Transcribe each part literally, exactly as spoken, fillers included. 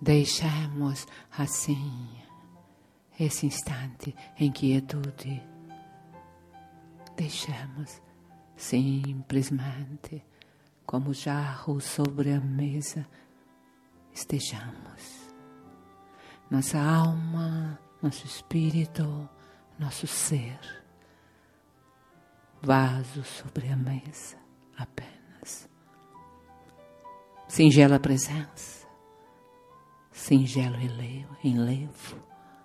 Deixemos assim esse instante em quietude. Deixemos simplesmente, como jarro sobre a mesa, estejamos. Nossa alma, nosso espírito, nosso ser, vaso sobre a mesa, apenas. Singela presença, singelo enlevo,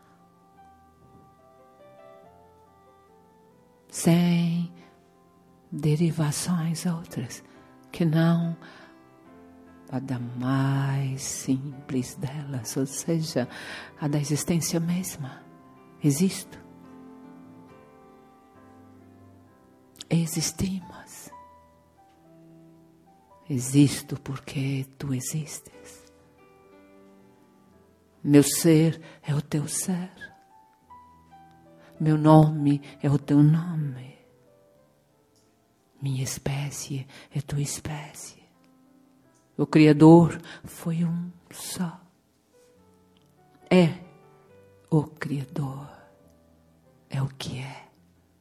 sem derivações outras, que não a da mais simples delas, ou seja, a da existência mesma. Existo. Existimos. Existo porque tu existes. Meu ser é o teu ser. Meu nome é o teu nome. Minha espécie é tua espécie. O Criador foi um só. É o Criador. É o que é.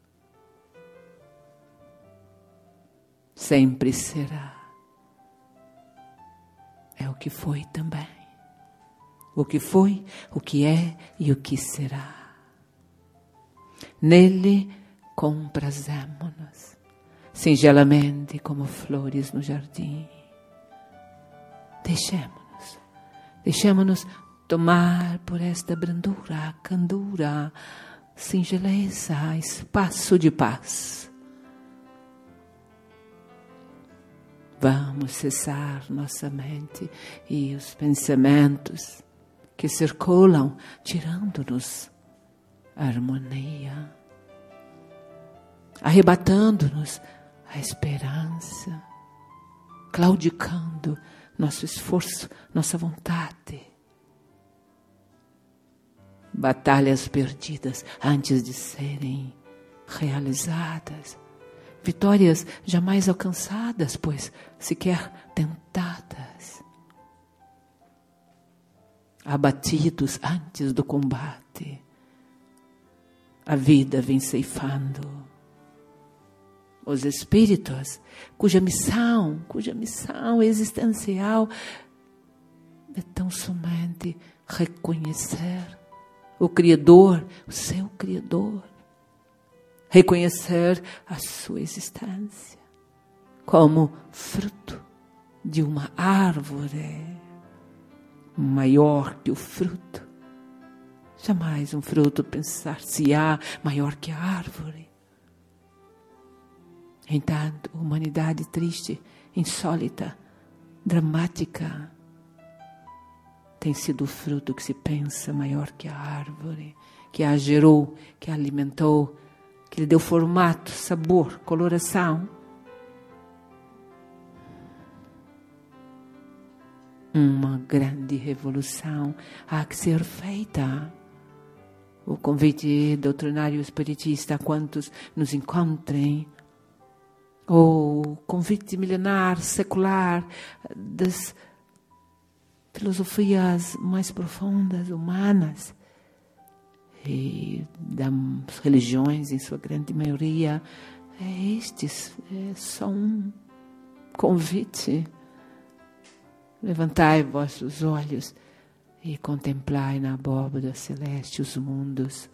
Sempre será. É o que foi também. O que foi, o que é e o que será. Nele comprazemo-nos, singelamente como flores no jardim. Deixemo-nos, deixemo-nos tomar por esta brandura, candura, singeleza, espaço de paz. Vamos cessar nossa mente e os pensamentos que circulam, tirando-nos a harmonia, arrebatando-nos a esperança, claudicando nosso esforço, nossa vontade. Batalhas perdidas antes de serem realizadas. Vitórias jamais alcançadas, pois sequer tentadas. Abatidos antes do combate. A vida vem ceifando. Os espíritos, cuja missão, cuja missão existencial é tão somente reconhecer o Criador, o seu Criador. Reconhecer a sua existência como fruto de uma árvore maior que o fruto. Jamais um fruto pensar-se-á maior que a árvore. Entanto, a humanidade triste, insólita, dramática, tem sido o fruto que se pensa maior que a árvore, que a gerou, que a alimentou, que lhe deu formato, sabor, coloração. Uma grande revolução há que ser feita. O convite doutrinário espiritista a quantos nos encontrem, ou convite milenar, secular, das filosofias mais profundas, humanas, e das religiões, em sua grande maioria, é este, é só um convite. Levantai vossos olhos e contemplai na abóbada celeste os mundos.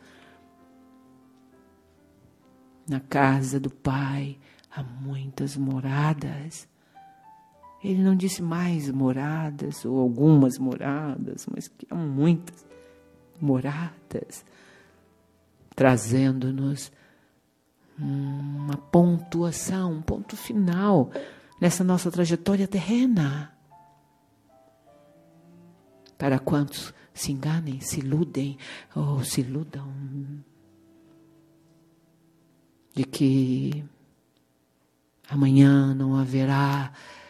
Na casa do Pai há muitas moradas. Ele não disse mais moradas ou algumas moradas, mas que há muitas moradas, trazendo-nos uma pontuação, um ponto final nessa nossa trajetória terrena. Para quantos se enganem, se iludem ou se iludam de que amanhã não haverá